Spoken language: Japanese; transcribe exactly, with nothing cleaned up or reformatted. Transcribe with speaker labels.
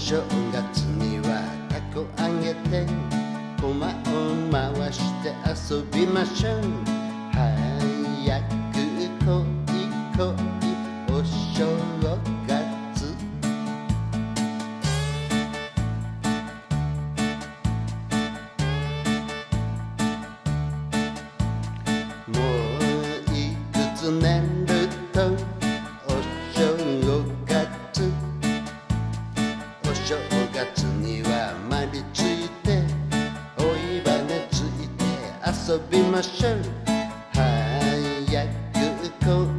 Speaker 1: 正月にはたこあげてこまを回して遊びましょう。早く来い来いお正月。もういくつ寝るとお正月。お正月にはまりついておいばねついて遊びましょう。早く来い